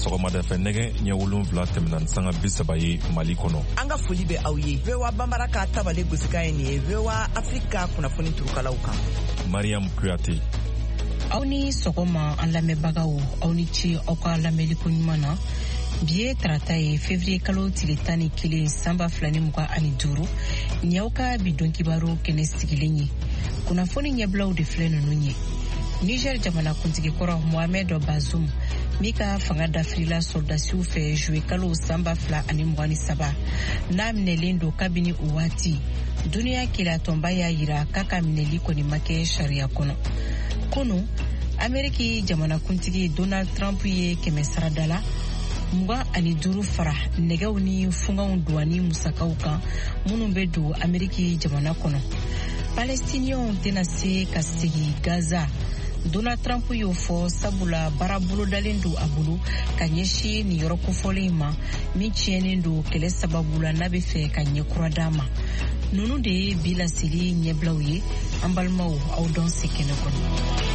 sɔgɔmada fɛ nɛgɛ ɲɛ 7 tɛmɛna sanga 30 ye Mali kɔnɔ. An ka foli bɛ aw ye. VOA Bambara ka tabale gosika ye nin ye VOA Afrika kunnafoni turukalaw kan. Mariam Kuyate. Aw ni sɔgɔma an lamɛnbagaw, aw ni ce aw ka lamɛnliko ɲuman na. Bi ye tarata ye février kalo tile 11 san 2025 ni y'aw ka bidon kibaru kɛnɛ sigilen ye. Kunnafoni ɲɛbilaw de filɛ ninnu ye. Niger jamana kuntigi kɔrɔ Mohamed Bazoum mi ka fanga dafirila soldasiw fɛ juwe kalo san 2023 n'a minɛlen don kabini o waati. Duniya kelatɔnba y'a yira k'a ka minɛli kɔni ma kɛ sariya kɔnɔ. Kunu Ameriki jamana kuntigi Donald Trump ye 100 saradala 25 fara nɛgɛw ni fungaw douani musakaw kan minnu bɛ don Ameriki jamana kɔnɔ. Palestiniens tɛna se ka segi Gaza. Donald Trump y'o fɔ sabula baara bolodalen don a bolo ka ɲɛsin nin yɔrɔ kofɔlen ma min tiɲɛnen don kɛlɛ sababu la n'a bɛ fɛ ka ɲɛ kura d'a ma. Nunu de ye bi laseli ɲɛbilaw ye an balimaw aw dɔn se kɛnɛ kɔnɔ.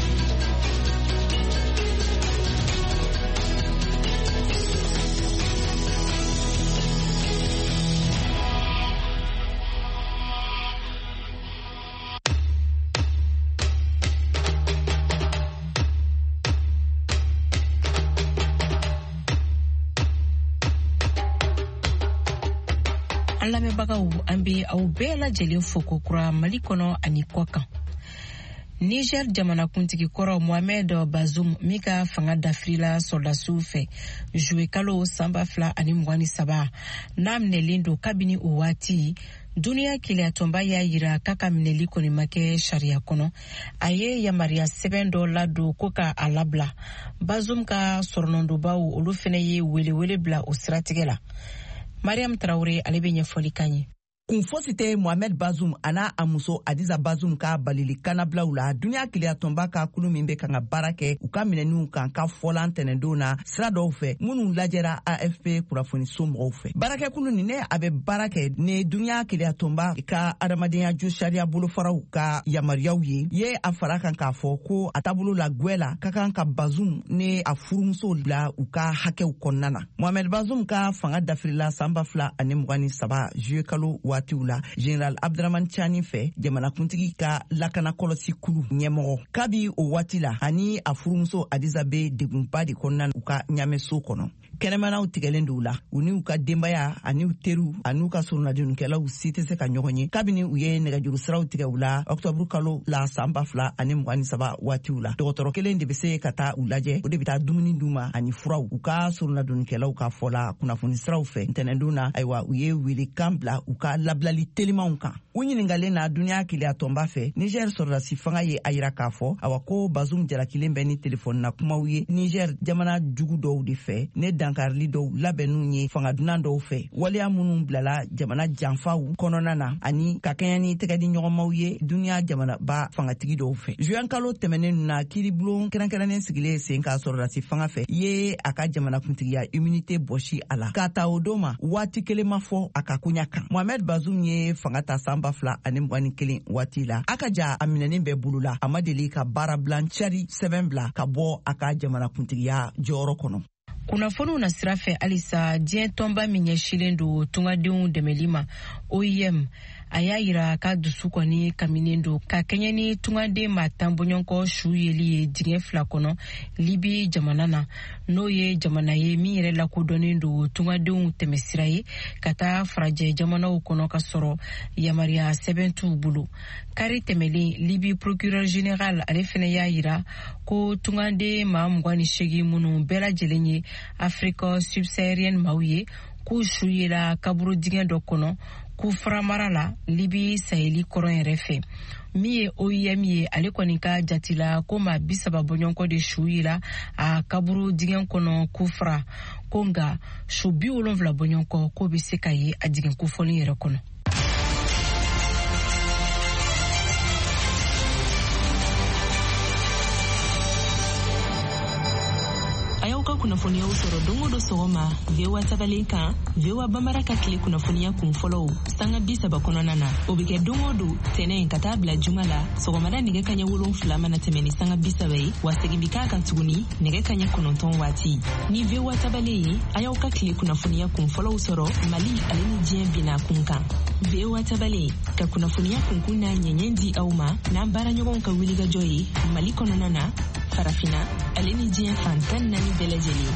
An lamɛnbagaw an bɛ aw bɛɛ lajɛlen fo ko kura Mali kɔnɔ ani kɔ kan. Niger jamana kuntigi kɔrɔ Mohamed Bazoum mi ka fanga dafirila soldasiw fɛ juwe kalo san 2023 n'a minɛlen don kabini o waati. Duniya kelatɔnba y'a yira k'a ka minɛli kɔni ma kɛ sariya kɔnɔ. A ye yamariya sɛbɛn dɔ ladon ko ka a labila. Bazoum ka sɔrɔnɔndobaw olu fɛnɛ ye welewele bila o siratigɛ la. Mariam Traoré ale bɛ ɲɛfɔli kan ye. Kun fosi tɛ Mohamed Bazoum ana a muso Adiza Bazoum ka balili kanablaw la duniya kelatɔnba ka kulu min bɛ kan ka baara kɛ u ka minɛniw kan ka fɔlan tɛnɛndon na sira dɔw fɛ minnu lajɛra AFP kunnafoni somɔgɔw fɛ. Baarakɛkulu nin ne a bɛ baara kɛ ne duniya kelatɔnba ka adamadenya jo sariya bolofaraw ka yamariyaw ye a fara kan k'a fɔ ko a taabolo la gwɛla ka kan ka Bazoum ne a furumuso bila u ka hakɛw kɔnɔna na. Mohamed Bazoum ka fanga dafirila san 2023 juwe kalo waatiw la General Abdraman Chani fɛ jamanakuntigi ka lakana kɔlɔsi kulu ɲɛmɔgɔ. Kabi o waati la ani a furumuso Adiza bɛ degunba de kɔnɔna u ka ɲameso kɔnɔ. Kɛnɛmanaw tigɛlen don u la u ni u ka denbaya ani u teriw ani u ka surunadinkɛlaw si tɛ se ka ɲɔgɔn ye kabini u ye nɛgɛjuru siraw tigɛ u la octobre kalo la san 2023 waatiw la. Dɔgɔtɔrɔ kelen de bɛ se ka taa u lajɛ o de bɛ taa dumuni d'u ma ani furaw u ka surunadinkɛlaw ka fɔ la kunnafoni siraw fɛ ntɛnɛndon na ayiwa u ye wele kan bila u ka labilali telimanw kan. U ɲiningalen na duniya kelatɔnba fɛ Niger sɔrɔdasi fanga ye a yira k'a fɔ awa ko Bazoum jalakilen bɛ ni telefɔni na kumaw ye Niger jamana jugu dɔw de fɛ ne dankarili dɔw labɛnnu ye fanga dunan dɔw fɛ waleya minnu bilala jamana janfaw kɔnɔna na ani ka kɛɲɛ ni tɛgɛdi ɲɔgɔnmaw ye duniya jamanaba fangatigi dɔw fɛ. Juin kalo tɛmɛnen na kiiribulon kɛrɛnkɛrɛnnen sigilen sen ka sɔrɔdasi fanga fɛ ye a ka jamanakuntigiya immunité bɔsi a la k'a ta o don ma waati kelen ma fɔ a ka koɲa kan. Mohamed Bazoum ye fanga ta san 2021 waati la a ka ja a minɛnin bɛɛ bolo la a ma deli ka baara bilan cari sɛbɛn bila ka bɔ a ka jamanakuntigiya jɔyɔrɔ kɔnɔ. Kunnafoniw na sira fɛ halisa diɲɛ tɔnba min ɲɛsilen don tungadenw dɛmɛli ma OIM a y'a yira ka dusu kɔni kaminen don ka kɛɲɛ ni tungaden ma tan bɔɲɔgɔnkɔ su yeli ye dingɛ 2 kɔnɔ Libi jamana na n'o ye jamana ye min yɛrɛ lakodɔnnen don tungadenw tɛmɛsira ye ka taa farajɛ jamanaw kɔnɔ ka sɔrɔ yamariya sɛbɛn t'u bolo. Kari tɛmɛlen Libi procureur général ale fɛnɛ y'a yira ko tungaden ma 28 minnu bɛɛ lajɛlen ye Afrique subsaharienne maaw ye k'u su yela kaburu dingɛ dɔ kɔnɔ k'u faramara la Libi saheli kɔrɔn yɛrɛ fɛ. Min ye OIM ye ale kɔni ka jatila ko maa 30 bɔɲɔgɔnkɔ de su yela a kaburu dingɛ kɔnɔ k'u fara ko nka su 70 bɔɲɔgɔnkɔ k'o bɛ se ka ye a dingɛ kofɔlen yɛrɛ kɔnɔ. kunnafoniyaw sɔrɔ don o don sɔgɔma VOA tabalen kan VOA Bambara ka tile kunnafoniya kun fɔlɔw sanga 30 kɔnɔna na o bɛ kɛ don o don tɛnɛn ka taa bila juma la sɔgɔmada nɛgɛ kaɲɛ 7 mana tɛmɛ ni sanga 30 ye wa segin bi k'a kan tuguni nɛgɛ kaɲɛ 9 waati ni VOA tabalen ye a y'aw ka tile kunnafoniya kun fɔlɔw sɔrɔ Mali ale ni diɲɛ bina kun kan VOA tabalen ka kunnafoniya kunkun n'a ɲɛɲɛ di aw ma n'an baaraɲɔgɔnw ka wulikajɔ ye Mali kɔnɔna na farafina ale ni diɲɛ fan 14 bɛɛ lajɛlen.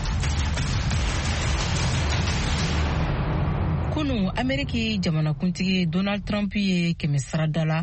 Kunu Ameriki jamanakuntigi Donald Trump ye kɛmɛsarada la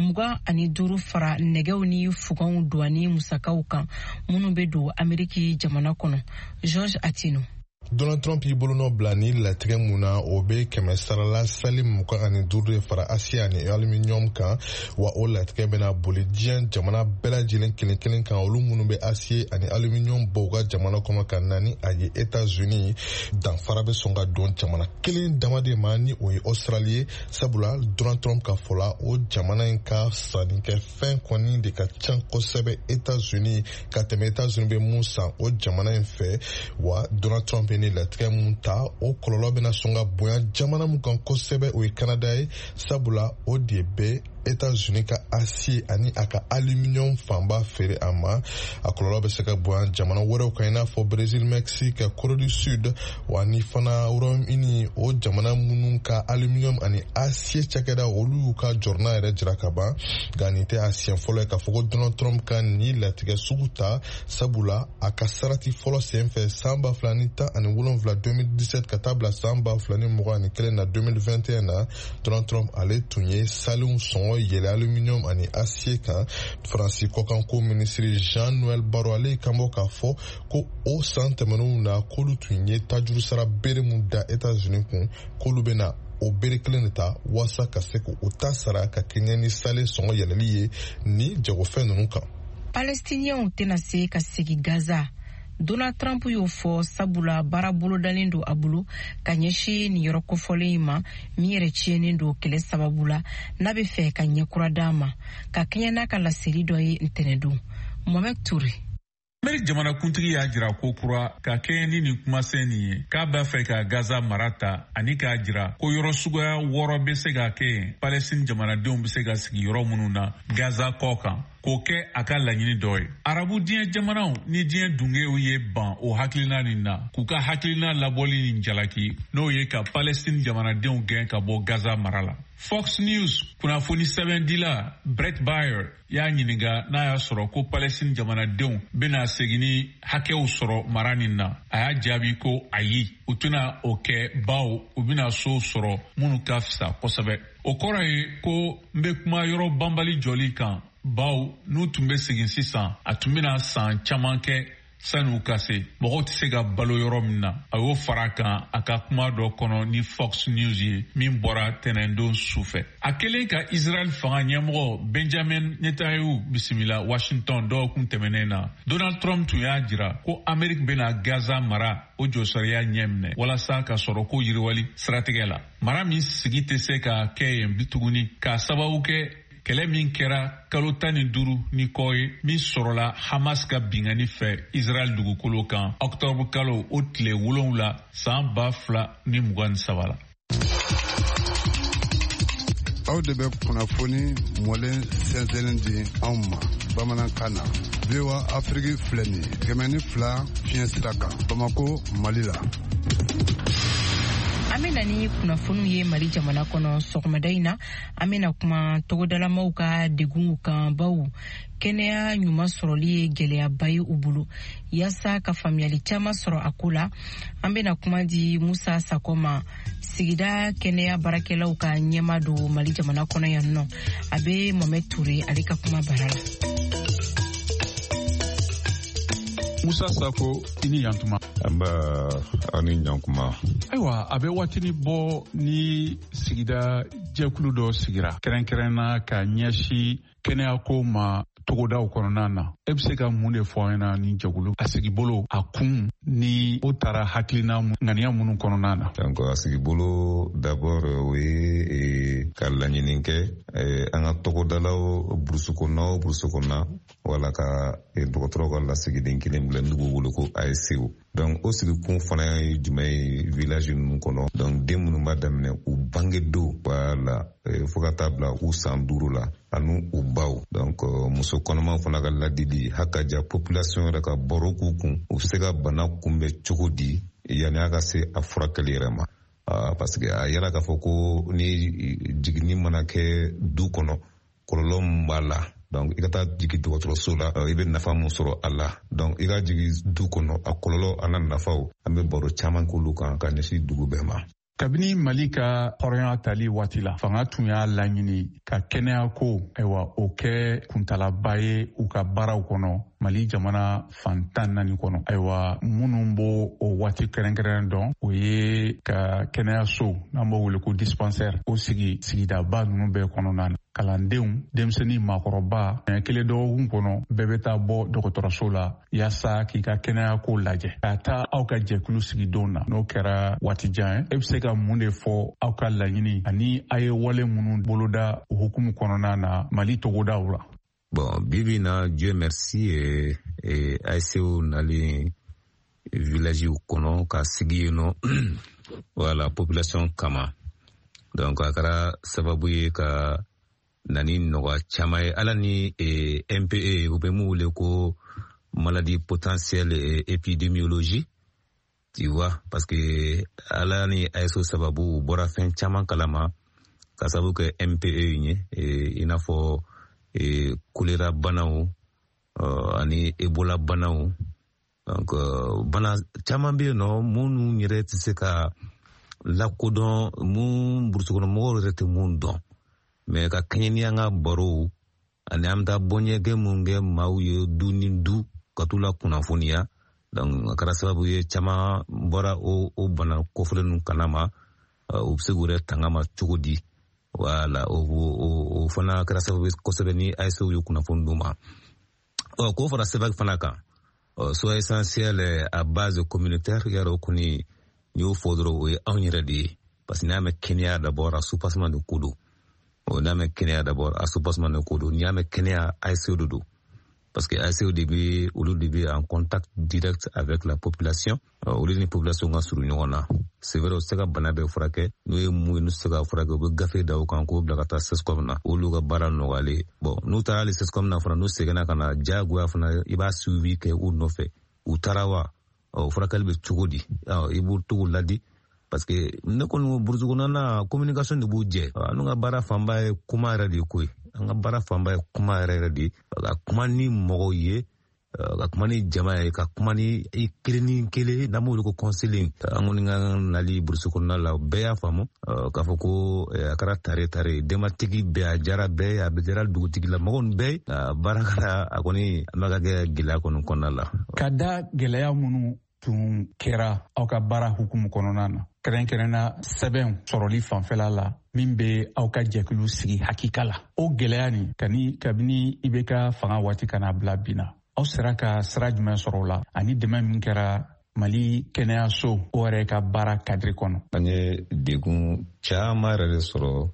25 fara nɛgɛw ni fuganw douani musakaw kan minnu bɛ don Ameriki jamana kɔnɔ. George Atino. Donald Trump y'i bolo nɔ bila ni latigɛ mun na o bɛ kɛmɛsarala sali 25 de fara Asia ni aluminium kan wa o latigɛ bɛna boli diɲɛ jamana bɛɛ lajɛlen kelen kelen kan olu minnu bɛ Asie ani aluminium bɔ u ka jamana kɔnɔ ka na ni a ye États-Unis danfara bɛ sɔn ka don jamana kelen dama de ma ni o ye Australie ye sabula Donald Trump ka fɔ la o jamana in ka sannikɛfɛn kɔni de ka ca kosɛbɛ États-Unis ka tɛmɛ États-Unis bɛ mun san o jamana in fɛ wa Donald Trump ni latigɛ mun ta o kɔlɔlɔ bɛna sɔn ka bonya jamana mun kan kosɛbɛ o ye Canada ye sabula o de bɛ États-Unis ka acier ani a ka aluminium fanba feere a ma a kɔlɔlɔ bɛ se ka bonya jamana wɛrɛw kan i n'a fɔ Brésil, Mexique, Corée du Sud wa ni fana Royaume-Uni o jamana minnu ka aluminium ani acier cakɛda olu y'u ka jɔrɔna yɛrɛ jira ka ban nka nin tɛ a siɲɛ fɔlɔ ye k'a fɔ ko Donald Trump ka ni latigɛ sugu ta sabula a ka sarati fɔlɔ senfɛ san 2017 2017 ka taa bila san 2021 na 2021 na Donald Trump ale tun ye salenw sɔngɔ yɛlɛ aluminium ani acier kan Faransi kɔkanko minisiri Jean-Noël Barrot ale kan bɔ k'a fɔ ko o san tɛmɛnenw na k'olu tun ye tajuru sara bere mun da États-Unis kun k'olu bɛna o bere kelen de ta wasa ka se k'o ta sara ka kɛɲɛ ni sale sɔngɔ yɛlɛli ye ni jagofɛn ninnu kan. Palestiniens tɛna se ka segin Gaza. Donald Trump y'o fɔ sabula baara bolodalen don a bolo ka ɲɛsin nin yɔrɔ kofɔlen ma min yɛrɛ tiɲɛnen don kɛlɛ sababu la n'a bɛ fɛ ka ɲɛkura d'a ma ka kɛɲɛ n'a ka laseli dɔ ye ntɛnɛndon. Mohamed Touré. Amerika jamanakuntigi y'a jira ko kura ka kɛɲɛ ni nin kumasɛn nin ye k'a b'a fɛ ka Gaza mara ta ani k'a jira ko yɔrɔ suguya 6 bɛ se ka kɛ yen Palestine jamanadenw bɛ se ka sigi yɔrɔ minnu na Gaza kɔ kan k'o kɛ a ka laɲini dɔ ye. Arabu diɲɛ jamanaw ni diɲɛ dungew ye ban o hakilina nin na k'u ka hakilina labɔli nin jalaki n'o ye ka Palestine jamanadenw gɛn ka bɔ Gaza mara la. Fox News kunnafoni sɛbɛndila Brett Baer y'a ɲininka n'a y'a sɔrɔ ko Palestine jamanadenw bɛna segin ni hakɛw sɔrɔ mara nin na. A y'a jaabi ko ayi u tɛna o kɛ baw u bɛna so sɔrɔ minnu ka fisa kosɛbɛ. O kɔrɔ ye ko n bɛ kuma yɔrɔ banbali jɔli kan baw n'u tun bɛ segin sisan a tun bɛna san caman kɛ sani u ka se mɔgɔw tɛ se ka balo yɔrɔ min na a y'o fara kan a ka kuma dɔ kɔnɔ ni Fox News ye min bɔra tɛnɛndon sufɛ. A kɛlen ka Israel fanga ɲɛmɔgɔ Benjamin Netanyahu bisimila Washington dɔgɔkun tɛmɛnen na Donald Trump tun y'a jira ko Amerika bɛna Gaza mara o jɔsɔriya ɲɛ minɛ walasa ka sɔrɔ ko yiriwali siratigɛ la. Mara min sigi tɛ se ka kɛ yen bi tuguni k'a sababu kɛ kɛlɛ min kɛra kalo 15 ni kɔ ye min sɔrɔla Hamas ka bingani fɛ Israel dugukolo kan Octobre kalo o tile 7 san 2023 la. Aw de bɛ kunnafoni mɔlen sɛnsɛnlen di anw ma bamanankan na. VOA Afrique filɛ nin ye 102 fiɲɛ sira kan Bamako Mali la. An bɛna ni kunnafoniw ye Mali jamana kɔnɔ sɔgɔmada in na an bɛna kuma togodalamaw ka degunw kan baw kɛnɛya ɲuman sɔrɔli ye gɛlɛyaba ye u bolo yaasa ka faamuyali caman sɔrɔ a ko la an bɛna kuma di Musa Sako ma sigida kɛnɛya baarakɛlaw ka ɲɛma don Mali jamana kɔnɔ yan nɔ a bɛ Mohamed Touré ale ka kuma bara la. Musa Sako i ni yantuma. Aba ani ɲankuma. Ayiwa a bɛ waatini bɔ ni sigida jɛkulu dɔ sigira kɛrɛnkɛrɛnna ka ɲɛsin kɛnɛyako ma togodaw kɔnɔna na. E bɛ se ka mun de fɔ an ɲɛna ni jɛkulu a sigibolo a kun ni o taara hakilina ŋaniya minnu kɔnɔna na. Donc a sigibolo d'abord o ye ka laɲini kɛ an ka togodalaw burusu kɔnɔna wala ka dɔgɔtɔrɔ ka lasigiden kelen bila n'u b'u wele ko ASCO. Donc o sigikun fana ye jumɛn ye village ninnu kɔnɔ. Donc den minnu b'a daminɛ u bangedo wala fo ka taa bila u san 5 la ani u baw. Donc muso kɔnɔmaw fana ka ladili hakaja population yɛrɛ ka baro k'u kun u bɛ se ka bana kunbɛn cogo di yani a ka se a furakɛli yɛrɛ ma. Parce que a yɛrɛ k'a fɔ ko ni jiginni mana kɛ du kɔnɔ kɔlɔlɔ min b'a la. Donc i ka taa jigi dɔgɔtɔrɔso la i bɛ nafa mun sɔrɔ a la. Donc i ka jigi du kɔnɔ a kɔlɔlɔ a n'a nafaw an bɛ baro caman k'olu kan ka ɲɛsin dugu bɛɛ ma. Kabini Mali ka hɔrɔnya tali waati la fanga tun y'a laɲini ka kɛnɛya ko ayiwa o kɛ kuntalaba ye u ka baaraw kɔnɔ Mali jamana fan 14 kɔnɔ. Ayiwa minnu b'o o waati kɛrɛnkɛrɛn dɔn o ye ka kɛnɛyaso n'an b'o wele ko dispensaire o sigi sigidaba ninnu bɛɛ kɔnɔna na. Kalandenw denmisɛnnin maakɔrɔba kelen dɔgɔkun kɔnɔ bɛɛ bɛ taa bɔ dɔgɔtɔrɔso la yaasa k'i ka kɛnɛya ko lajɛ ka taa aw ka jɛkulu sigidenw na n'o kɛra waatijan ye. E bɛ se ka mun de fɔ aw ka laɲini ani a ye wale minnu boloda o hukumu kɔnɔna na Mali togodaw la? Bon, bibi na Dieu merci ASCO nali village kɔnɔ ka sigi yen wala population kama. Donc a kɛra sababu ye ka nani nɔgɔya caman ye ala ni MPA u bɛ mun wele ko maladie potentielle épidémiologie, tu vois, parce que ala ni ASCO sababu u bɔra fɛn caman kalama ka sababu kɛ MPA ye i n'a fɔ choléra banaw ani Ebola banaw. Donc bana caman bɛ yen nɔ minnu yɛrɛ tɛ se ka lakodɔn mun burusukɔnɔmɔgɔw yɛrɛ tɛ mun dɔn. Mais ka kɛɲɛ ni an ka baro ani an bɛ taa bɔɲɛgɛ mun kɛ maaw ye du ni du ka t'u la kunnafoniya. Donc a kɛra sababu ye caman bɔra o bana kɔfɛlen ninnu kalama u bɛ se k'u yɛrɛ tanga ma cogo di. Voilà, o fana kɛra sababu ye kosɛbɛ ni ASCO ye kunnafoni d'u ma. K'o fara sɛbɛn fana kan soit essentiel à base communautaire yɛrɛ kɔni n y'o fɔ dɔrɔn o ye anw yɛrɛ de ye. Parce que n'a mɛn kɛnɛya d'abord a sous-bassement de ko don. N'a mɛn kɛnɛya d'abord a sous-bassement de ko don. N'i y'a mɛn kɛnɛya ASCO de don. Parce que ASCO olu de bɛ en contact direct avec la population. Olu ni population ka surun ɲɔgɔn na. C'est vrai o tɛ se ka bana bɛɛ furakɛ n'o ye mun ye n'u tɛ se ka furakɛ u bɛ gafe da o kan k'o bila ka taa CESCOM na olu ka baara nɔgɔyalen. Bon n'u taara hali CESCOM na fana n'u seginna ka na diyagoya fana i b'a suivi kɛ u nɔfɛ u taara wa furakɛli bɛ cogo di i b'u togo ladi. Parce que ne kɔni burusi kɔnɔna na communication de b'u jɛ n'u ka baara fanba ye kuma yɛrɛ de ye koyi. An ka baara fanba ye kuma yɛrɛ de ye ka kuma ni mɔgɔw ye ka kuma ni jama ye ka kuma ni kelen ni kelen n'an b'o wele ko conseilling. An kɔni ka nali burusi kɔnɔna la bɛɛ y'a faamu k'a fɔ ko a kɛra tare denbatigi bɛɛ a jara bɛɛ a bɛ jara dugutigi la mɔgɔ bɛɛ baara kɛra a kɔni an bɛ ka kɛ gɛlɛya kɔni kɔnɔna la. Ka da gɛlɛya minnu tun kɛra aw ka baara hukumu kɔnɔna na kɛrɛnkɛrɛnna sɛbɛn sɔrɔli fanfɛla la min bɛ aw ka jɛkulu sigi hakika la. O gɛlɛya nin kabini i bɛ ka fanga waati kana bila bin na aw sera ka sira jumɛn sɔrɔ o la ani dɛmɛ min kɛra Mali kɛnɛyaso o yɛrɛ ka baara kadiri kɔnɔ? An ye degun caman yɛrɛ de sɔrɔ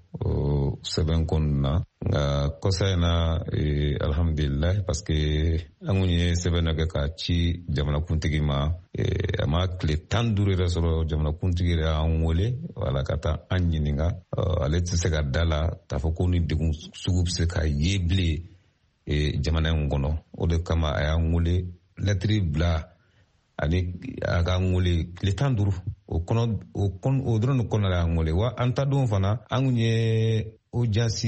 o sɛbɛn kɔnɔna na nka kɔsa in na alhamdulilayi parce que an kun ye sɛbɛn dɔ kɛ ka ci jamanakuntigi ma a ma tile 15 yɛrɛ sɔrɔ jamanakuntigi yɛrɛ y'an wele wala ka taa an ɲininka ale tɛ se ka da la k'a fɔ ko ni degun sugu bɛ se ka ye bilen jamana in kɔnɔ. O de kama a y'an wele lɛtiri bila ani a k'an wele tile 15 o dɔrɔn de kɔnɔ y'an wele wa an ta don fana an kun ye audience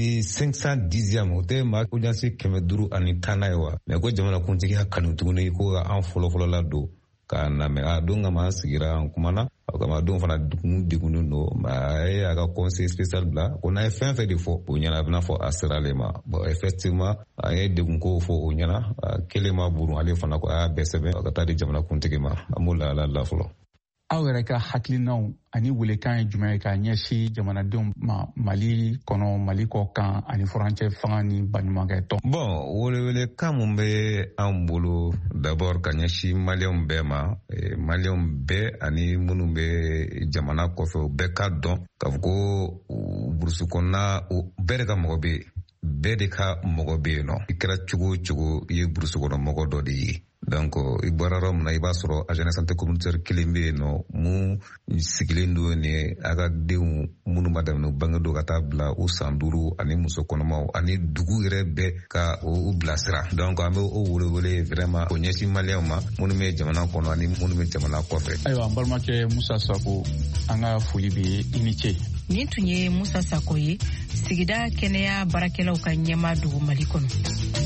510e o tɛ maa audience 500 ani 10 ye wa mais ko jamanakuntigi y'a kanu tuguni ko an fɔlɔfɔlɔ la don k'a lamɛn a don kama an sigira an kumana o kama a don fana degunnen don a ye a ka conseil spécial bila ko n'a ye fɛn fɛn de fɔ o ɲɛna a bɛna fɔ a sera ale ma. Bon effectivement a ye degunko fɔ o ɲɛna kelen ma buru ale fana ko a y'a bɛɛ sɛbɛn ka taa di jamanakuntigi ma an b'o la fɔlɔ. Aw yɛrɛ ka hakilinaw ani welekan ye jumɛn ye k'a ɲɛsin jamanadenw ma Mali kɔnɔ Mali kɔ kan ani furancɛ fanga ni baɲumankɛ tɔn? Bon welewelekan mun bɛ an bolo d'abord ka ɲɛsin maliyɛnw bɛɛ ma maliyɛnw bɛɛ ani minnu bɛ jamana kɔfɛ u bɛɛ ka dɔn k'a fɔ ko burusi kɔnɔna bɛɛ de ka mɔgɔ bɛ yen bɛɛ de ka mɔgɔ bɛ yen nɔ i kɛra cogo o cogo i ye burusi kɔnɔ mɔgɔ dɔ de ye donc i bɔra yɔrɔ min na i b'a sɔrɔ agence santé communautaire kelen bɛ yen nɔ mun sigilen don ni a ka denw minnu ma daminɛ bange don ka taa bila u san 5 ani muso kɔnɔmaw ani dugu yɛrɛ bɛɛ ka u bilasira donc an bɛ o wele vraiment o ɲɛsin maliyɛnw ma minnu bɛ jamana kɔnɔ ani minnu bɛ jamana kɔfɛ. Ayiwa an balimakɛ Musa Sako an ka foli bɛ i ni ce. Nin tun ye Musa Sako ye sigida kɛnɛya baarakɛlaw ka ɲɛmaa dogo Mali kɔnɔ.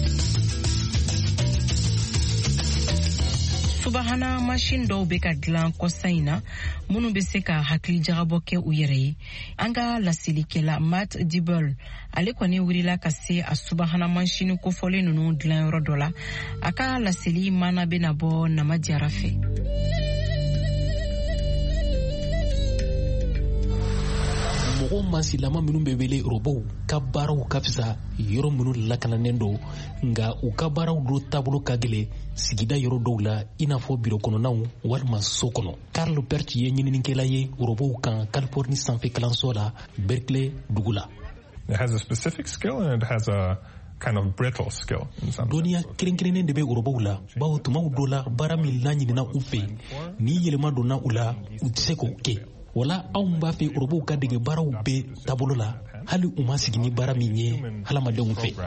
Subahana machine dɔw bɛ ka dilan kɔsa in na minnu bɛ se ka hakili jagabɔ kɛ u yɛrɛ ye. An ka lasilikɛla Matt Dibble ale kɔni wulila ka se a subahana machine kofɔlen ninnu dilan yɔrɔ dɔ la. A ka lasili mana bɛna bɔ Nama Jara fɛ. Mɔgɔ masilama minnu bɛ wele robow ka baaraw ka fisa yɔrɔ minnu lakananen don nka u ka baaraw do taabolo ka gɛlɛn sigida yɔrɔ dɔw la i n'a fɔ biro kɔnɔnaw walima so kɔnɔ. Karl Perch ye ɲininikɛla ye robow kan Californie sanfɛ kalanso la Berkeley dugu la. It has a specific skill and it has a kind of brittle skill. Dɔnniya kɛrɛnkɛrɛnnen de bɛ robow la bawo tumaw dɔ la baara min laɲinina u fɛ ni yɛlɛma donna u la u tɛ se k'o kɛ. Wala anw b'a fɛ robow ka dege baaraw bɛɛ taabolo la hali u ma sigi ni baara min ye hadamadenw fɛ.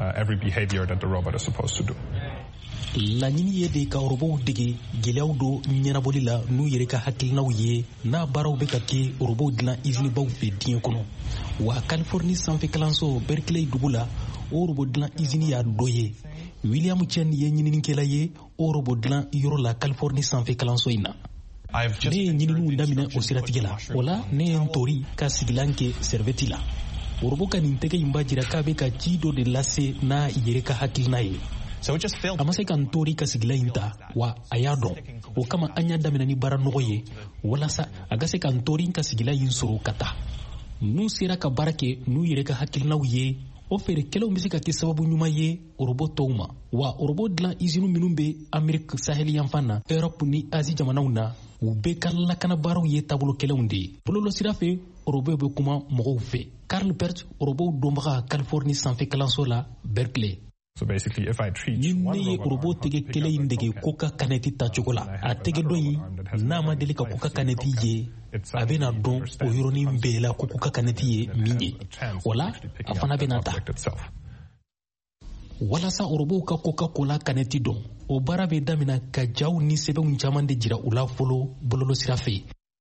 Laɲini ye de ka robow dege gɛlɛyaw do ɲɛnabɔli la n'u yɛrɛ ka hakilinaw ye n'a baaraw bɛ ka kɛ robow dilan izinibaw fɛ diɲɛ kɔnɔ. Wa Californie sanfɛ kalanso Berkeley dugu la o robot dilan izini y'a dɔ ye. William Chen ye ɲininikɛla ye o robot dilan yɔrɔ la Californie sanfɛ kalanso in na. Ne ye ɲininiw daminɛ o siratigɛ la o la ne ye n tori ka sigilan kɛ serveti la. Robo ka nin tɛgɛ in b'a jira k'a bɛ ka ci dɔ de lase n'a yɛrɛ ka hakilina ye. A ma se ka n tori ka sigilan in ta wa a y'a dɔn o kama an y'a daminɛ ni baara nɔgɔ ye walasa a ka se ka n tori ka sigilan in sɔrɔ ka taa. N'u sera ka baara kɛ n'u yɛrɛ ka hakilinaw ye o feerekɛlaw bɛ se ka kɛ sababu ɲuman ye robo tɔw ma wa robo dilan izinu minnu bɛ Ameriki saheli yanfan na Europe ni Asie jamanaw na u bɛɛ ka lakana baaraw ye taabolo kɛlɛnw de ye. Bɔlɔlɔsira fɛ robo bɛ kuma mɔgɔw fɛ. Karl Perch robo dɔnbaga Californie sanfɛ kalanso la Berkeley. Ni ne ye robo tɛgɛ kelen in dege ko ka kanɛti tacogo la a tɛgɛ dɔ in n'a ma deli ka ko ka kanɛti ye a bɛna dɔn o yɔrɔnin bɛɛ la ko ka kanɛti ye min ye wala a fana bɛna ta. Walasa robow ka Coca-Cola kanɛti dɔn o baara bɛ damina ka jaw ni sɛbɛnw caman de jira u la fɔlɔ bɔlɔlɔsira fɛ.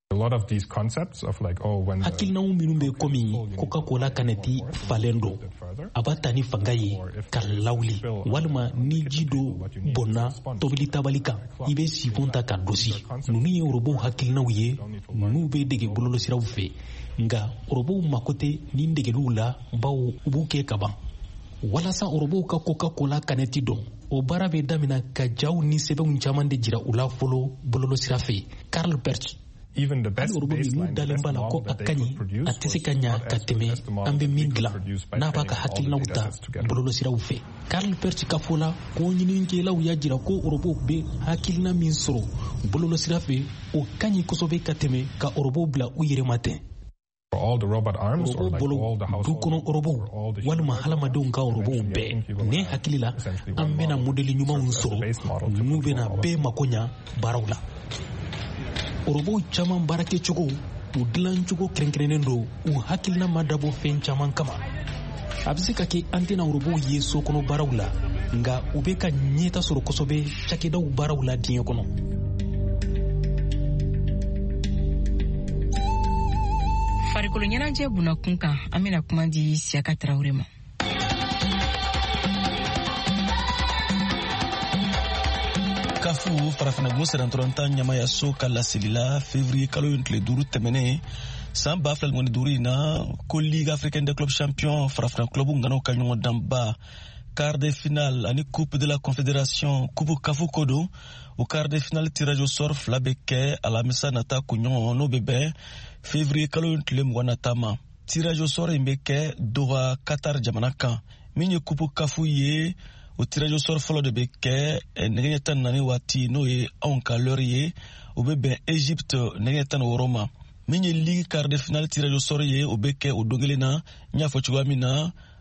Hakilinaw minnu bɛ komi Coca-Cola kanɛti falen don a b'a ta ni fanga ye ka lawuli walima ni ji do bɔnna tobili tabali kan i bɛ sifon ta ka dosi. Ninnu ye robow hakilinaw ye n'u bɛ dege bɔlɔlɔsiraw fɛ nka robow mako tɛ nin degeliw la bawo u b'u kɛ ka ban. Walasa robow ka Coca-Cola kanɛti dɔn o baara bɛ damina ka jaw ni sɛbɛnw caman de jira u la fɔlɔ bɔlɔlɔsira fɛ. Karl Perch hali robo minnu dalen b'a la ko a ka ɲi a tɛ se ka ɲa ka tɛmɛ an bɛ min dilan n'a b'a ka hakilinaw ta bɔlɔlɔsiraw fɛ. Karl Perch ka fɔ la ko ɲininikɛlaw y'a jira ko robo bɛ hakilina min sɔrɔ bɔlɔlɔsira fɛ o ka ɲi kosɛbɛ ka tɛmɛ ka robo bila u yɛrɛ ma tɛ. Robo bolo du kɔnɔ robow walima hadamadenw ka robow bɛɛ ne hakili la an bɛna modeli ɲumanw sɔrɔ n'u bɛna bɛɛ mako ɲa baaraw la. Robow caman baarakɛcogo u dilancogo kɛrɛnkɛrɛnnen don u hakilina ma dabɔ fɛn caman kama. A bɛ se ka kɛ an tɛna robow ye so kɔnɔ baaraw la nka u bɛ ka ɲɛta sɔrɔ kosɛbɛ cakɛdaw baaraw la diɲɛ kɔnɔ. Farikolo ɲɛnajɛ bunakun kan an bɛna kuma di Siyaka Tarawele ma. Kafu farafinagun sɛrɛntɔrɔntan ɲamayaso ka laseli la février kalo in tile 5 tɛmɛnen san 2015 in na ko Ligue africaine des clubs champions farafina clubw nganaw ka ɲɔgɔn danba quart de finale ani coupe de la confédération coupe kafu ko don o quart de finale tirage au sort fila bɛ kɛ alamisa nata kunɲɔgɔn n'o bɛ bɛn février kalo in tile 20 nata ma. Tirage au sort in bɛ kɛ Doha Qatar jamana kan min ye coupe kafu ye. O tirage au sort fɔlɔ de bɛ kɛ nɛgɛ ɲɛ 14 waati n'o ye anw ka l'heure ye o bɛ bɛn Egypte nɛgɛ ɲɛ 16 ma. Min ye Ligue quart de finale tirage au sort ye o bɛ kɛ o don kelen na n y'a fɔ cogoya min na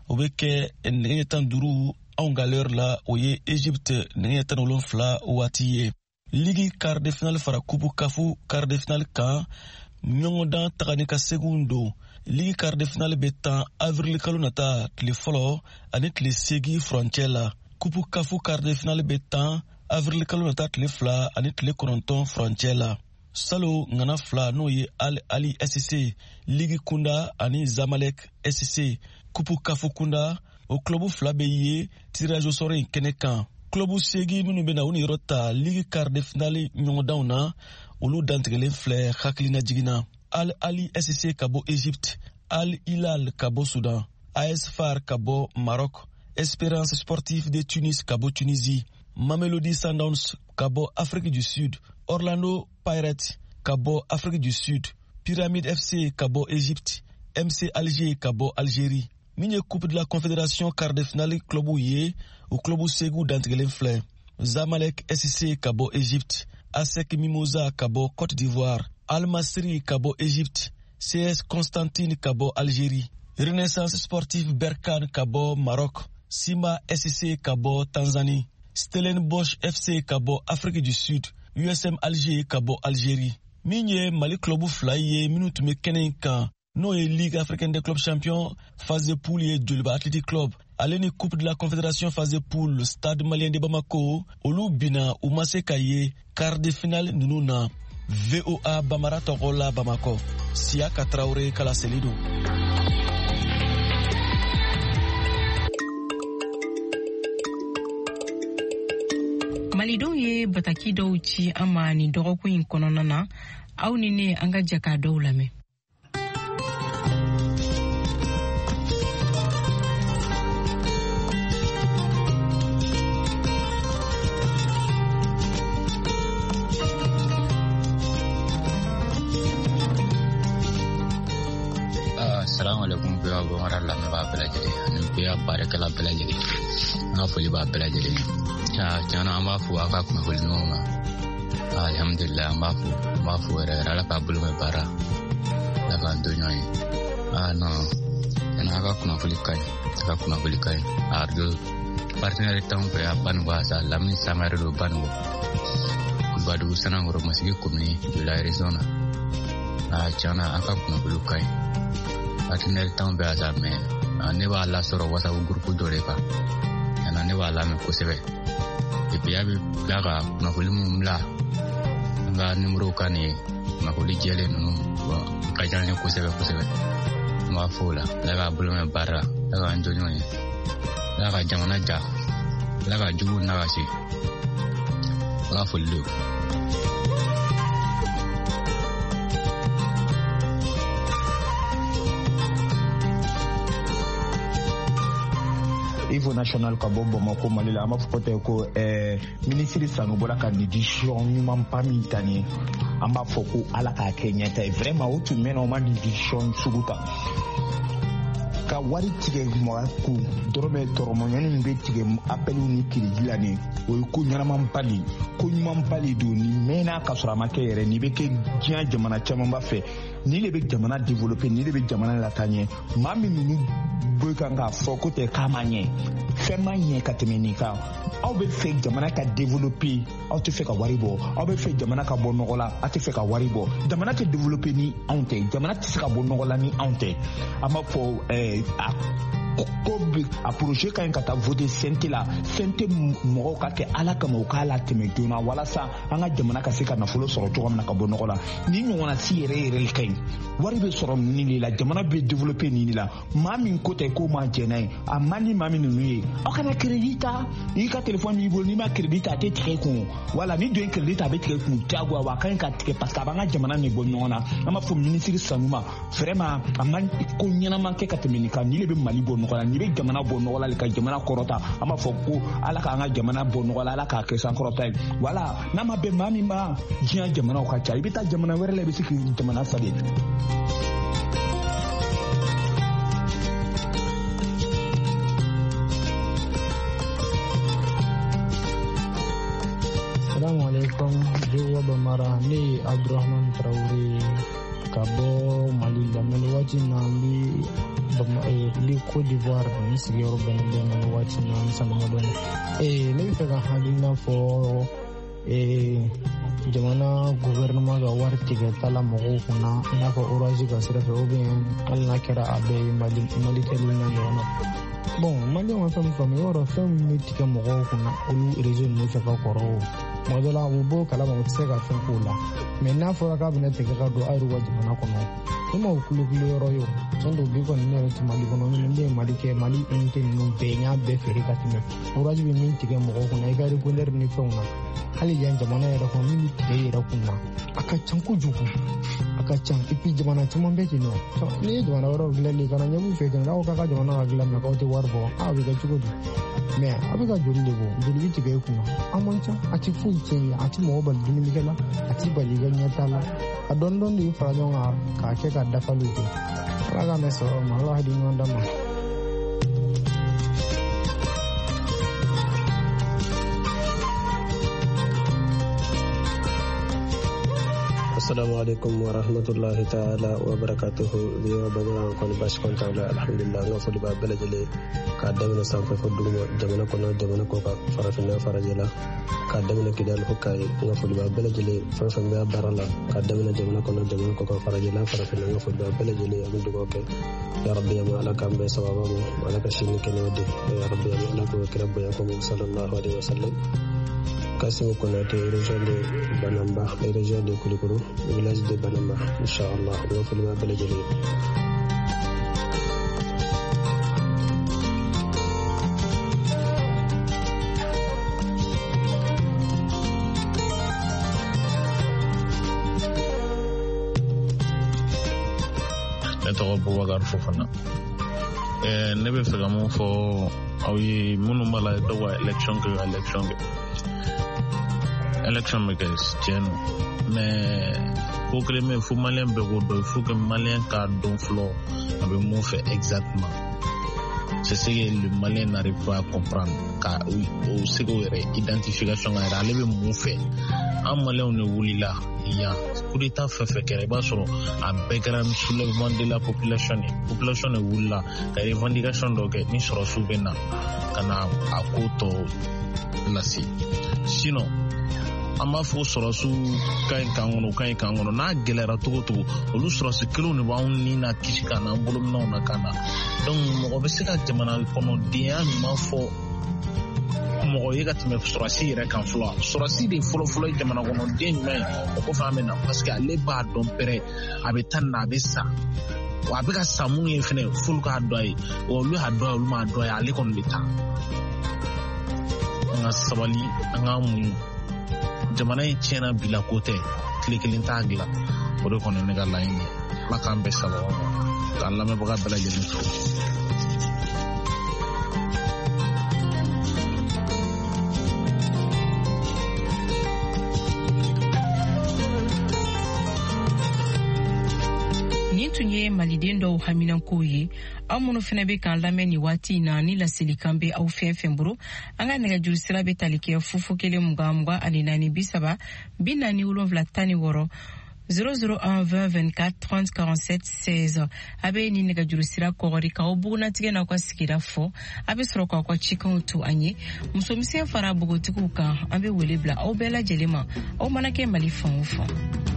o bɛ kɛ nɛgɛ tan duuru anw ka l'heure la o ye Egypte nɛgɛ tan wolonfila waati ye. Ligi quart de finale fara kupu kafu quart de finale kan ɲɔgɔndan tagani ka seginw don. Ligi quart de finale bɛ tan avril kalo nata tile fɔlɔ ani tile 8 frontière la. Kupu kafu quart de finale bɛ tan avril kalo nata tile 2 ani tile 9 frontière la. Salo ngana fila n'o ye Al Ali SC Ligi kunda ani Zamalek SC kupu kafu kunda o klubu fila bɛ ye tirage au sort in kɛnɛ kan. Klubu segi minnu bɛ na u ni yɔrɔ ta Ligi quart de finale ɲɔgɔndanw na olu dantigɛlen filɛ hakilina jiginna. Al Ali SC ka bɔ Egypte, Al Hilal ka bɔ Sudan, AS FAR ka bɔ Maroc, Espérance Sportive de Tunis ka bɔ Tunisie, Mamelodi Sundowns ka bɔ Afrique du Sud, Orlando Pirates ka bɔ Afrique du Sud, Pyramide FC ka bɔ Egypte, MC Alger ka bɔ Algérie. Min ye Coupe de la Confédération quart de finale clubu ye o clubu segu dantigɛlen filɛ. Zamalek SC ka bɔ Egypte, ASEC Mimosa ka bɔ Côte d'Ivoire, Al Masry ka bɔ Egypte, CS Constantine ka bɔ Algérie, Renaissance Sportive Berkane ka bɔ Maroc, Simba SC ka bɔ Tanzanie, Stellenbosch FC ka bɔ Afrique du Sud, USM Alger ka bɔ Algérie. Min ye Mali clubu fila ye minnu tun bɛ kɛnɛ in kan n'o ye Ligue africaine des clubs champions phase de poule ye Joliba Athletic Club ale ni Coupe de la Confédération phase de poule Stade Malien de Bamako olu bina u ma se ka ye quart de finale ninnu na. VOA Bamara tɔgɔ la Bamako, Siaka Traoré kala selido. Malidenw ye bataki dɔw ci an ma nin dɔgɔkun in kɔnɔna na aw ni ne an ka jɛ k'a dɔw lamɛn. Assalamu alaikum biya bamara lamɛn b'a bɛɛ lajɛlen ani biya baarakɛla bɛɛ lajɛlen an ka foli b'a bɛɛ lajɛlen. Tiɲɛna an b'a fo a ka kunnafoni ɲɔgɔn ma alhamdulillah an b'a fo yɛrɛ ala k'a bolo mɛn baara ala k'an to ɲɔgɔn ye. Non tiɲɛna a ka kunnafoni ka ɲi radio partenaire t'anw fɛ yan Banikɔ sa Lamini Sangare do Banikɔ Badugu Sanangɔrɔ Masigi commune Jula région na. Tiɲɛna a ka kunnafoni ka ɲi partenaire t'anw bɛ yan sa mais ne b'a lasɔrɔ WhatsApp groupe dɔ de kan tiɲɛna ne b'a lamɛn kosɛbɛ. Et puis a bɛ tila ka kunnafoni minnu bila an ka numéro kan nin ye kunnafoni jɛlen ninnu ka jan ye kosɛbɛ kosɛbɛ. N b'a fɔ o la ala k'a bolo mɛn baara la ala k'an to ɲɔgɔn ye ala ka jamana ja ala ka jugu nagasi ala ka foli don. Niveau national ka bɔ Bamako Mali la an b'a fɔ ten ko ministre Sanu bɔra ka nin décision ɲumanba min ta nin ye an b'a fɔ ko ala k'a kɛ ɲɛta ye vraiment o tun mɛnna o ma nin décision sugu ta ka wari tigɛ mɔgɔ kun dɔrɔmɛ tɔrɔmɔɲɔni min bɛ tigɛ appeliw ni kiriji la nin o ye ko ɲɛnamanba de ko ɲumanba de don nin mɛnna ka sɔrɔ a ma kɛ yɛrɛ nin bɛ kɛ diɲɛ jamana camanba fɛ ni le bɛ jamana développer ni le bɛ jamana lataa ɲɛ maa min ninnu bɛ kan k'a fɔ ko tɛ k'a ma ɲɛ fɛn ma ɲɛ ka tɛmɛ nin kan aw bɛ fɛ jamana ka développer aw tɛ fɛ ka wari bɔ aw bɛ fɛ jamana ka bɔ nɔgɔ la aw tɛ fɛ ka wari bɔ jamana tɛ développer ni anw tɛ jamana tɛ se ka bɔ nɔgɔ la ni anw tɛ an b'a fɔ ko a projet ka ɲi ka taa voter CNT la CNT mɔgɔw ka kɛ ala kama u k'a la tɛmɛ joona walasa an ka jamana ka se ka nafolo sɔrɔ cogo min na ka bɔ nɔgɔ la ni ɲɔgɔnna si yɛrɛ ka ɲi wari bɛ sɔrɔ nin de la jamana bɛ développer nin de la maa min ko tɛ ko maa jɛnna ye a man di maa min ninnu ye aw kana crédit ta n'i ka téléphone b'i bolo n'i ma crédit ta a tɛ tigɛ kun wala ni don ye crédit ta a bɛ tigɛ kun diyagoya wa a ka ɲi ka tigɛ parce que a b'an ka jamana de bɔ ɲɔgɔn na an b'a fɔ ministre Sanu ma vraiment a man ko ɲɛnama kɛ ka tɛmɛ nin kan ni le bɛ Mali bɔ nɔgɔ la ni bɛ jamana bɔ nɔgɔ la ka jamana kɔrɔta an b'a fɔ ko ala k'an ka jamana bɔ nɔgɔ la ala k'a kɛ sankɔrɔta ye wala n'a ma bɛn maa min ma diɲɛ jamanaw ka ca i bɛ taa jamana wɛrɛ la i bɛ se k'i jamana sa de. Assalamu alaikum, Jowa Bamara, ne Abdurrahman Traoré ka bɔ Mali la mɛ waati na bi Côte d'Ivoire ni sigiyɔrɔ bɛnnen bɛ waati na sanuma dɔɔni ne bɛ fɛ ka hakilina fɔ jamana gouvernement ka wari tigɛ tala mɔgɔw kunna i n'a fɔ Orange ka sira fɛ ou bien hali n'a kɛra a bɛɛ ye Mali kɛli na ɲɔgɔn na bon Malien ma fɛn min faamu yɔrɔ fɛn min bɛ tigɛ mɔgɔw kunna olu réseau ninnu fɛ ka kɔrɔ o tuma dɔ la u b'o kalama u tɛ se ka fɛn k'o la mais n'a fɔra k'a bɛna tigɛ ka don a yɛrɛ ka jamana kɔnɔ ne ma o kulukulu yɔrɔ ye o tiɲɛ don bi kɔni ne yɛrɛ tɛ Mali kɔnɔ ne bɛ Mali kɛ Mali unité ninnu bɛɛ n y'a bɛɛ feere ka tɛmɛ Orange bɛ min tigɛ mɔgɔw kunna i ka répondeur ni fɛnw na hali yan jamana yɛrɛ kɔnɔ min bɛ tigɛ yɛrɛ kunna a ka ca kojugu a ka ca et puis jamana caman bɛ ten nɔ n'i ye jamana wɛrɛw dilanli kana ɲɛ b'u fɛ ten n'aw k'a ka jamana ka dilan mɛ k'aw tɛ wari bɔ a bɛ kɛ cogo di mais a bɛ ka joli de bɔ joli bɛ tigɛ i kunna a man ca a tɛ foyi tiɲɛ ye a tɛ mɔgɔ bali dumunikɛ la a tɛ bali i ka ɲɛta la a dɔɔni dɔɔni de bɛ fara ɲɔgɔn kan k'a kɛ ka dafaliw kɛ ala k'a mɛn sɔrɔ ma ala hakili ɲɔgɔn d'a ma. Assalamu alaikum wa rahmatullahi ta'ala wa barakatuhu liyo bagaran kon bash kon tawla alhamdulillah nga fodi ba belajele ka damina sanfa foduma jamana kono jamana ko ka farafina farajela ka damina kidal hukay nga fodi ba belajele fanfa nga barala ka damina jamana kono jamana ko ka farajela farafina nga fodi ba belajele amudu ko ke ya rabbi ya ala kambe sababu ala ka shinni kenodi ya rabbi ya ala ko kirabba yakum sallallahu alaihi wasallam Kassim Konaté, région de Banamba, région de Koulikoro, village de Banamba, Inch'Allah, on va faire le bel joli. Ne tɔgɔ Boubacar Fofana. Ne bɛ fɛ ka mun fɔ aw ye minnu b'a la dɔw ka élection kɛ. Élection bɛ kɛ tiɲɛ don mais ko kelen bɛ fo maliyɛn bɛɛ k'o dɔn il faut que maliyɛn k'a dɔn fɔlɔ a bɛ mun fɛ exactement c'est ce que le maliyɛn n'arrive pas à comprendre ka o se k'o yɛrɛ identification ka yɛrɛ ale bɛ mun fɛ an maliyɛnw de wulila yan coup d'état fɛn fɛn kɛra i b'a sɔrɔ a bɛɛ kɛra soulèvement de la population de wulila ka revendication dɔ kɛ ni sɔrɔsiw bɛ na ka na a ko tɔ lase sinon an b'a fɔ sɔrɔsiw ka ɲi kan kɔnɔ n'a gɛlɛyara cogo cogo olu sɔrɔsi kelenw de b'anw ni na kisi ka na an bolominɛw na ka na donc mɔgɔ bɛ se ka jamana kɔnɔdenya ɲuman fɔ mɔgɔ ye ka tɛmɛ sɔrɔsi yɛrɛ kan fɔlɔ sɔrɔsi de fɔlɔfɔlɔ ye jamana kɔnɔden ɲuman ye o kɔfɛ an bɛ na parce que ale b'a dɔn pɛrɛ a bɛ taa nin na a bɛ sa wa a bɛ ka sa mun ye fɛnɛ f'olu k'a dɔn a ye wa olu y'a dɔn a ye olu m'a dɔn a ye ale kɔni bɛ taa an ka sabali an ka muɲu jamana in tiɲɛna bila ko tɛ tile kelen t'a dilan o de kɔni ne ka laɲini ala k'an bɛɛ sababa k'an lamɛnbaga bɛɛ lajɛlen fo. Nin tun ye maliden dɔw haminankow ye aw minnu fana bɛ k'an lamɛn ni waati in na ni laselikan bɛ aw fɛn fɛn bolo an ka nɛgɛjuru sira bɛ tali kɛ 001 40 001 20 24 30 47 16 a bɛ ni nɛgɛjuru sira kɔgɔri k'aw bugunatigɛ n'aw ka sigida fɔ a bɛ sɔrɔ k'aw ka cikanw to an ye musomisɛn fara bogotigiw kan an bɛ wele bila aw bɛɛ lajɛlen ma aw mana kɛ Mali fan o fan.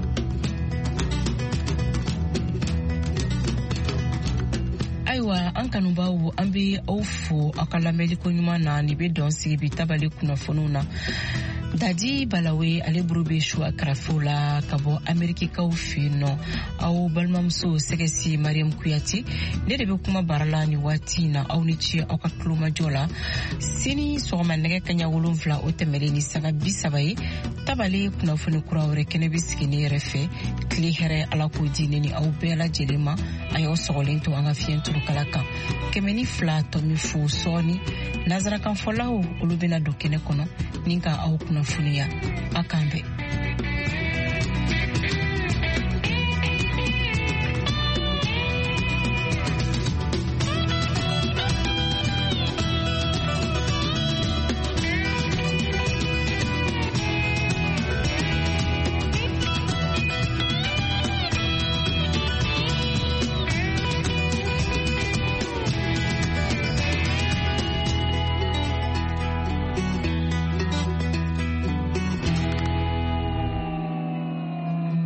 Ayiwa an kanubaw an bɛ aw fo aw ka lamɛnliko ɲuman na nin bɛ dɔn sigi bi tabali kunnafoniw na Dadi Balawe ale buru bɛ su a karafew la ka bɔ Amerikikaw fɛ yen nɔ aw balimamuso sɛgɛsi Mariam Kuyate ne de bɛ kuma bara la nin waati in na aw ni ce aw ka tulomajɔ la sini sɔgɔma nɛgɛ kaɲa 7 o tɛmɛlen ni saga 30 ye tabali kunnafoni kura wɛrɛ kɛnɛ bɛ sigi ne yɛrɛ fɛ tile hɛrɛ ala k'o di ne ni aw bɛɛ lajɛlen ma a y'aw sɔgɔlen to an ka fiɲɛturukala kan 102.4 sɔɔni nazarakan fɔlaw olu bɛna don kɛnɛ kɔnɔ ni ka aw kunnafoniya a kan bɛɛ.